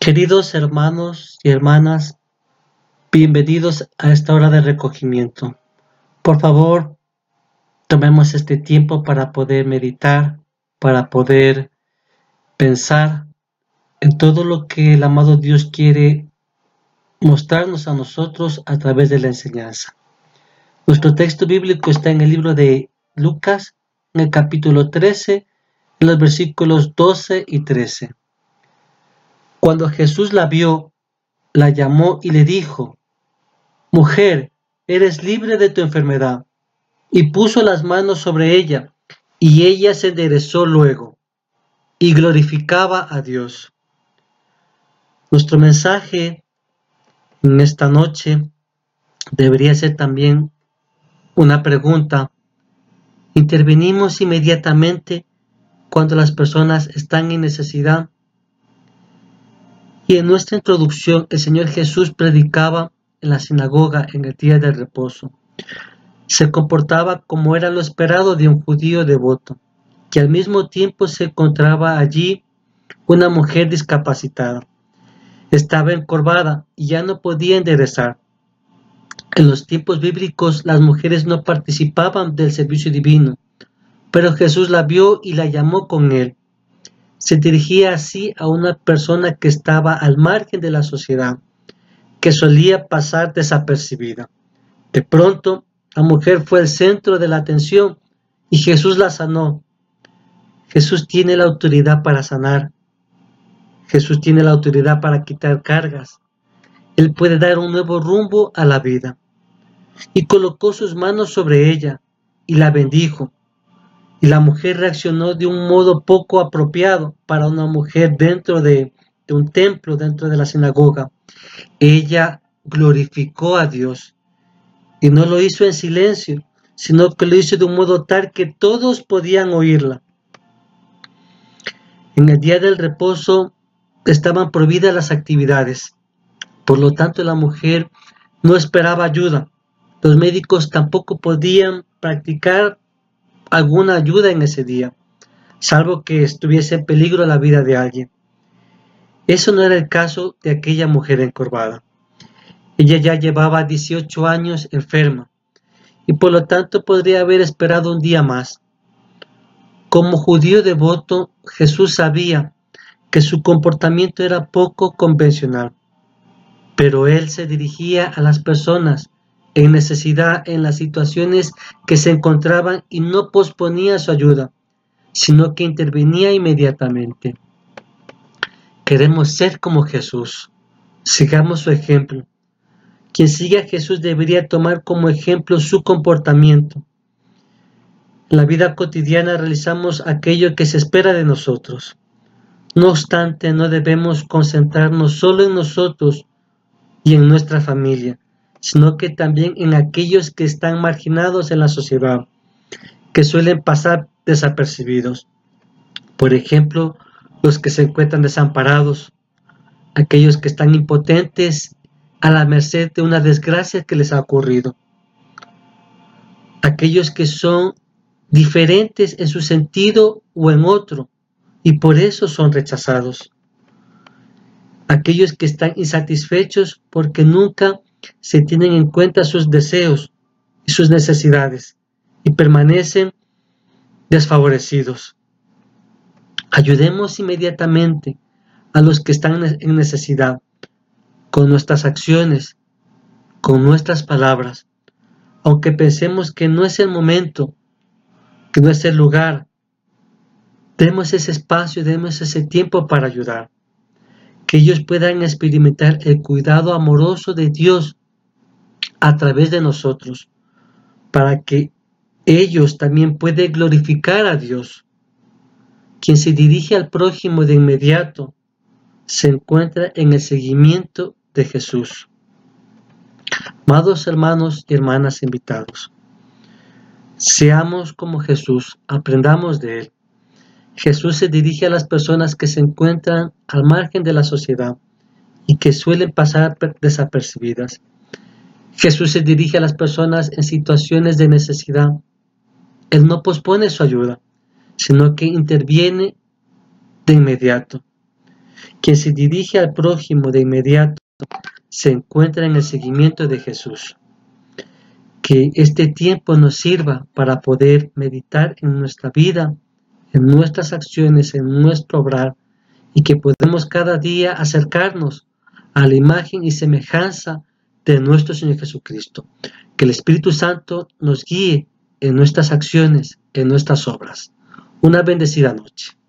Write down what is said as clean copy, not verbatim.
Queridos hermanos y hermanas, bienvenidos a esta hora de recogimiento. Por favor, tomemos este tiempo para poder meditar, para poder pensar en todo lo que el amado Dios quiere mostrarnos a nosotros a través de la enseñanza. Nuestro texto bíblico está en el libro de Lucas, en el capítulo 13, en los versículos 12 y 13. Cuando Jesús la vio, la llamó y le dijo: Mujer, eres libre de tu enfermedad. Y puso las manos sobre ella, y ella se enderezó luego, y glorificaba a Dios. Nuestro mensaje en esta noche debería ser también una pregunta. ¿Intervenimos inmediatamente cuando las personas están en necesidad? Y en nuestra introducción, el Señor Jesús predicaba en la sinagoga en el día del reposo. Se comportaba como era lo esperado de un judío devoto, que al mismo tiempo se encontraba allí una mujer discapacitada. Estaba encorvada y ya no podía enderezar. En los tiempos bíblicos las mujeres no participaban del servicio divino, pero Jesús la vio y la llamó con él. Se dirigía así a una persona que estaba al margen de la sociedad, que solía pasar desapercibida. De pronto, la mujer fue el centro de la atención y Jesús la sanó. Jesús tiene la autoridad para sanar. Jesús tiene la autoridad para quitar cargas. Él puede dar un nuevo rumbo a la vida. Y colocó sus manos sobre ella y la bendijo. Y la mujer reaccionó de un modo poco apropiado para una mujer dentro de un templo, dentro de la sinagoga. Ella glorificó a Dios. Y no lo hizo en silencio, sino que lo hizo de un modo tal que todos podían oírla. En el día del reposo estaban prohibidas las actividades. Por lo tanto, la mujer no esperaba ayuda. Los médicos tampoco podían practicar alguna ayuda en ese día, salvo que estuviese en peligro la vida de alguien. Eso no era el caso de aquella mujer encorvada. Ella ya llevaba 18 años enferma y por lo tanto podría haber esperado un día más. Como judío devoto, Jesús sabía que su comportamiento era poco convencional, pero él se dirigía a las personas en necesidad en las situaciones que se encontraban y no posponía su ayuda, sino que intervenía inmediatamente. Queremos ser como Jesús. Sigamos su ejemplo. Quien sigue a Jesús debería tomar como ejemplo su comportamiento. En la vida cotidiana realizamos aquello que se espera de nosotros. No obstante, no debemos concentrarnos solo en nosotros y en nuestra familia, sino que también en aquellos que están marginados en la sociedad, que suelen pasar desapercibidos. Por ejemplo, los que se encuentran desamparados, aquellos que están impotentes a la merced de una desgracia que les ha ocurrido, aquellos que son diferentes en su sentido o en otro y por eso son rechazados, aquellos que están insatisfechos porque nunca se tienen en cuenta sus deseos y sus necesidades y permanecen desfavorecidos. Ayudemos inmediatamente a los que están en necesidad, con nuestras acciones, con nuestras palabras, aunque pensemos que no es el momento, que no es el lugar. Demos ese espacio, demos ese tiempo para ayudar, que ellos puedan experimentar el cuidado amoroso de Dios a través de nosotros, para que ellos también puedan glorificar a Dios. Quien se dirige al prójimo de inmediato se encuentra en el seguimiento de Jesús. Amados hermanos y hermanas invitados, seamos como Jesús, aprendamos de Él. Jesús se dirige a las personas que se encuentran al margen de la sociedad y que suelen pasar desapercibidas. Jesús se dirige a las personas en situaciones de necesidad. Él no pospone su ayuda, sino que interviene de inmediato. Quien se dirige al prójimo de inmediato se encuentra en el seguimiento de Jesús. Que este tiempo nos sirva para poder meditar en nuestra vida, en nuestras acciones, en nuestro obrar, y que podamos cada día acercarnos a la imagen y semejanza de nuestro Señor Jesucristo. Que el Espíritu Santo nos guíe en nuestras acciones, en nuestras obras. Una bendecida noche.